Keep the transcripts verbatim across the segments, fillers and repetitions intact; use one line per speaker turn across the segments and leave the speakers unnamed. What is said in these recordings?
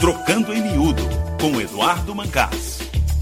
Trocando em Miúdo, com Eduardo Mancás.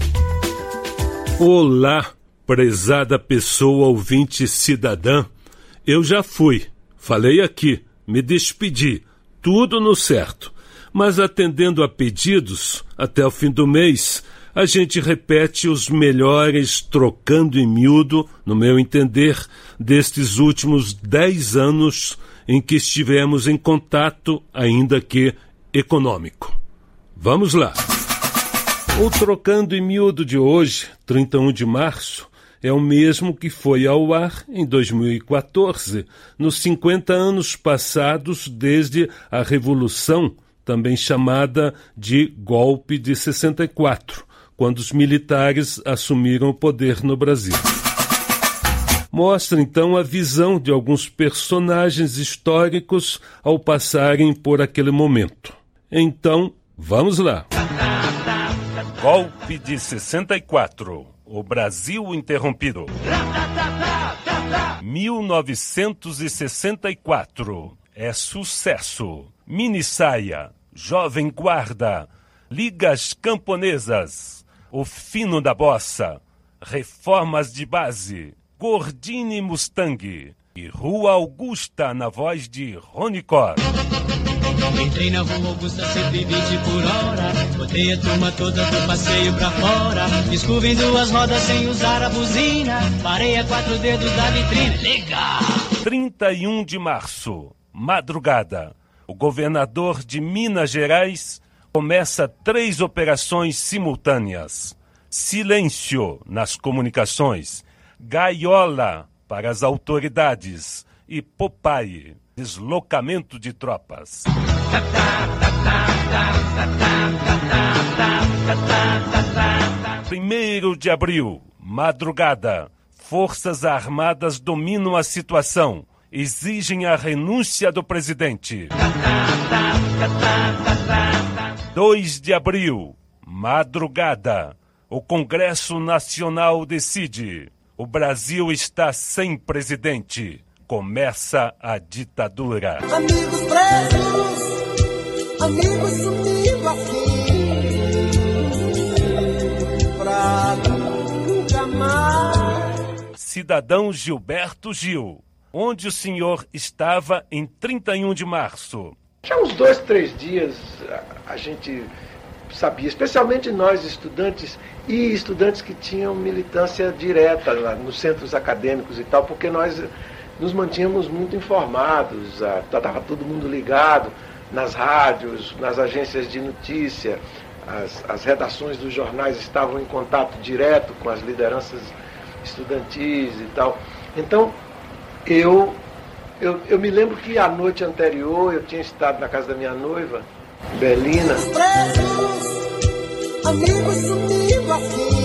Olá, prezada pessoa ouvinte cidadã. Eu já fui, falei aqui, me despedi, tudo no certo. Mas atendendo a pedidos, até o fim do mês, a gente repete os melhores Trocando em Miúdo, no meu entender, destes últimos dez anos em que estivemos em contato, ainda que econômico. Vamos lá. O Trocando em Miúdo de hoje, trinta e um de março, é o mesmo que foi ao ar em dois mil e quatorze, nos cinquenta anos passados desde a Revolução, também chamada de Golpe de sessenta e quatro, quando os militares assumiram o poder no Brasil. Mostra então a visão de alguns personagens históricos ao passarem por aquele momento. Então, vamos lá. Golpe de sessenta e quatro. O Brasil interrompido. mil novecentos e sessenta e quatro. É sucesso. Minissaia, Jovem Guarda, Ligas Camponesas, O Fino da Bossa, Reformas de Base, Gordini Mustang e Rua Augusta na voz de Rony Cor.
Entrei na Rua Augusta, cento e vinte por hora. Botei a turma toda do passeio pra fora. Escova em duas rodas sem usar a buzina. Parei a quatro dedos da vitrine. Legal!
trinta e um de março, madrugada. O governador de Minas Gerais começa três operações simultâneas. Silêncio nas comunicações. Gaiola para as autoridades. E Popeye. Deslocamento de tropas. Primeiro de abril, madrugada. Forças Armadas dominam a situação. Exigem a renúncia do presidente. dois de abril, madrugada. O Congresso Nacional decide. O Brasil está sem presidente. Começa a ditadura.
Amigos presos, amigos sumindo assim, pra nunca mais.
Cidadão Gilberto Gil, onde o senhor estava em trinta e um de março?
Já uns dois, três dias a, a gente sabia, especialmente nós estudantes e estudantes que tinham militância direta lá nos centros acadêmicos e tal, porque nós nos mantínhamos muito informados, estava todo mundo ligado nas rádios, nas agências de notícia, as, as redações dos jornais estavam em contato direto com as lideranças estudantis e tal. Então, eu, eu, eu me lembro que a noite anterior eu tinha estado na casa da minha noiva, Belina.
Presos, amigos sumindo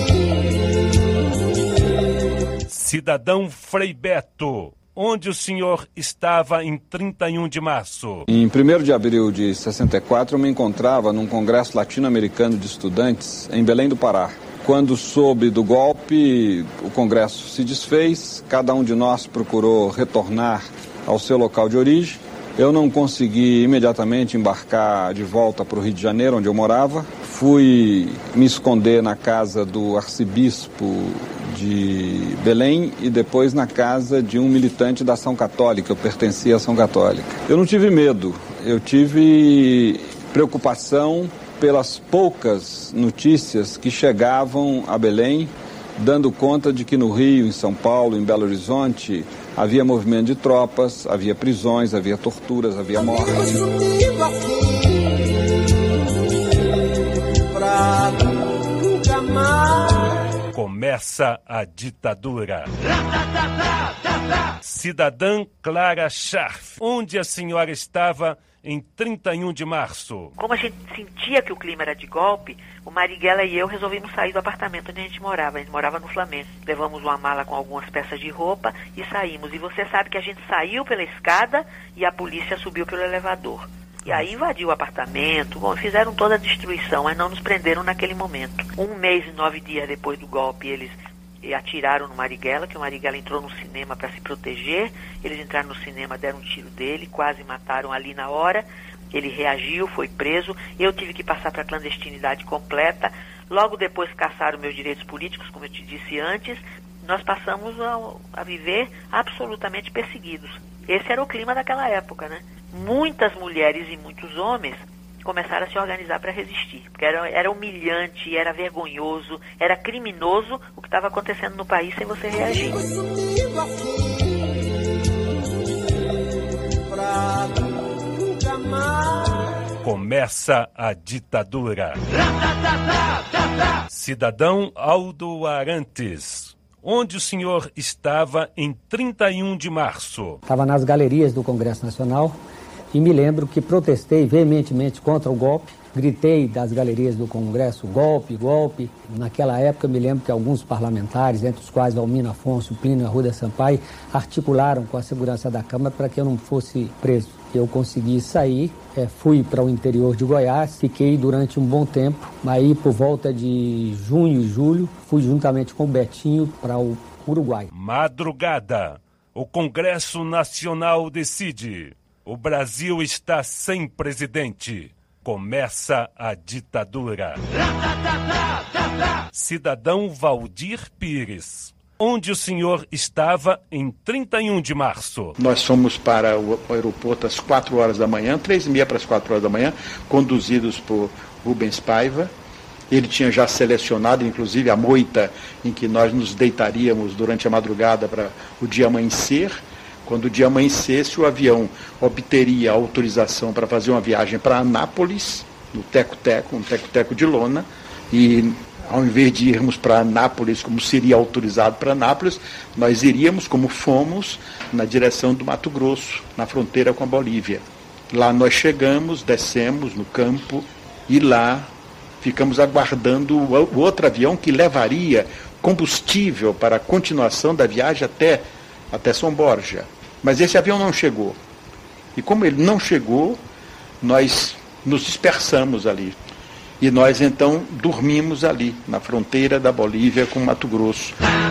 assim.
Cidadão Frei Beto, onde o senhor estava em trinta e um de março?
Em primeiro de abril de sessenta e quatro, eu me encontrava num congresso latino-americano de estudantes em Belém do Pará. Quando soube do golpe, o congresso se desfez, cada um de nós procurou retornar ao seu local de origem. Eu não consegui imediatamente embarcar de volta para o Rio de Janeiro, onde eu morava. Fui me esconder na casa do arcebispo de Belém e depois na casa de um militante da Ação Católica. Eu pertencia à Ação Católica. Eu não tive medo, eu tive preocupação pelas poucas notícias que chegavam a Belém, dando conta de que no Rio, em São Paulo, em Belo Horizonte, havia movimento de tropas, havia prisões, havia torturas, havia mortes.
Começa a ditadura. Cidadã Clara Scharf, onde a senhora estava em trinta e um de março?
Como a gente sentia que o clima era de golpe, o Marighella e eu resolvimos sair do apartamento onde a gente morava. A gente morava no Flamengo. Levamos uma mala com algumas peças de roupa e saímos. E você sabe que a gente saiu pela escada e a polícia subiu pelo elevador. E aí invadiu o apartamento, bom, fizeram toda a destruição, mas não nos prenderam naquele momento. Um mês e nove dias depois do golpe, eles atiraram no Marighella, que o Marighella entrou no cinema para se proteger. Eles entraram no cinema, deram um tiro dele, quase mataram ali na hora. Ele reagiu, foi preso, eu tive que passar para a clandestinidade completa. Logo depois caçaram meus direitos políticos, como eu te disse antes. Nós passamos a, a viver absolutamente perseguidos. Esse era o clima daquela época, né? Muitas mulheres e muitos homens começaram a se organizar para resistir, porque era, era humilhante, era vergonhoso, era criminoso o que estava acontecendo no país sem você reagir.
Começa a ditadura. Cidadão Aldo Arantes, onde o senhor estava em trinta e um de março?
Estava nas galerias do Congresso Nacional e me lembro que protestei veementemente contra o golpe. Gritei das galerias do Congresso, golpe, golpe. Naquela época, me lembro que alguns parlamentares, entre os quais Almino Afonso, Plínio Arruda Sampaio, articularam com a segurança da Câmara para que eu não fosse preso. Eu consegui sair, é, fui para o interior de Goiás, fiquei durante um bom tempo. Aí, por volta de junho e julho, fui juntamente com o Betinho para o Uruguai.
Madrugada, o Congresso Nacional decide. O Brasil está sem presidente. Começa a ditadura. Cidadão Valdir Pires, onde o senhor estava em trinta e um de março?
Nós fomos para o aeroporto às quatro horas da manhã, três e meia para as quatro horas da manhã, conduzidos por Rubens Paiva. Ele tinha já selecionado, inclusive, a moita em que nós nos deitaríamos durante a madrugada para o dia amanhecer. Quando o dia amanhecesse, o avião obteria autorização para fazer uma viagem para Anápolis, no teco-teco, um teco-teco de lona, e ao invés de irmos para Anápolis, como seria autorizado para Anápolis, nós iríamos, como fomos, na direção do Mato Grosso, na fronteira com a Bolívia. Lá nós chegamos, descemos no campo, e lá ficamos aguardando o outro avião que levaria combustível para a continuação da viagem até, até São Borja. Mas esse avião não chegou. E como ele não chegou, nós nos dispersamos ali. E nós, então, dormimos ali, na fronteira da Bolívia com Mato Grosso.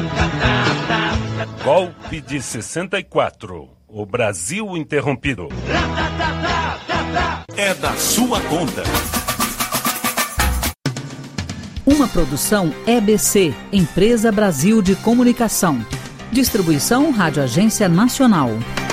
Golpe de sessenta e quatro. O Brasil interrompido.
É da sua conta.
Uma produção E B C, Empresa Brasil de Comunicação. Distribuição Rádio Agência Nacional.